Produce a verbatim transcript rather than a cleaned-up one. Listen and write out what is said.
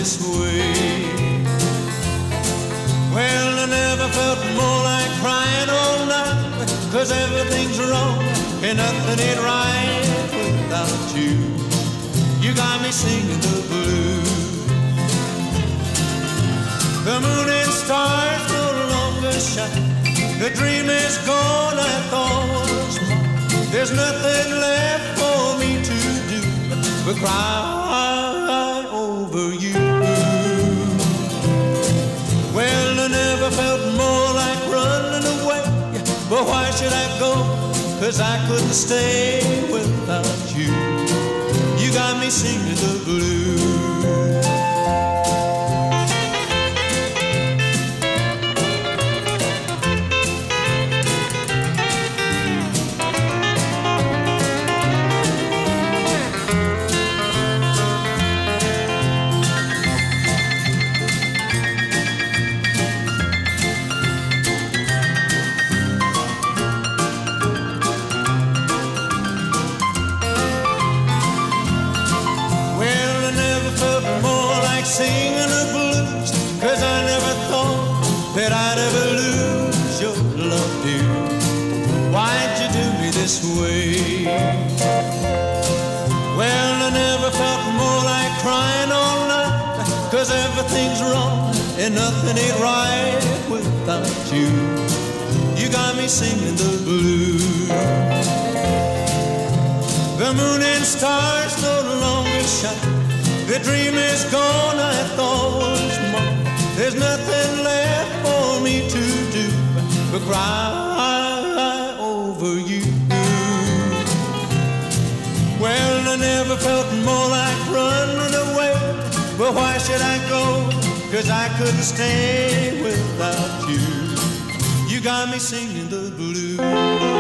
this way. Well, I never felt more like crying all night, 'cause everything's wrong and nothing ain't right without you. You got me singing the blues. The moon and stars no longer shine. The dream is gone, I thought was mine. There's nothing left for me to do but cry over you. Well, I never felt more like running away, but why should I go? 'Cause I couldn't stay without you. You got me singing the blues. Singing the blues, 'cause I never thought that I'd ever lose your love, dear. Why'd you do me this way? Well, I never felt more like crying all night, 'cause everything's wrong and nothing ain't right without you. You got me singing the blues. The moon and stars no longer shine. The dream is gone, I thought was mine. There's nothing left for me to do but cry over you. Well, I never felt more like running away, but why should I go? 'Cause I couldn't stay without you. You got me singing the blues.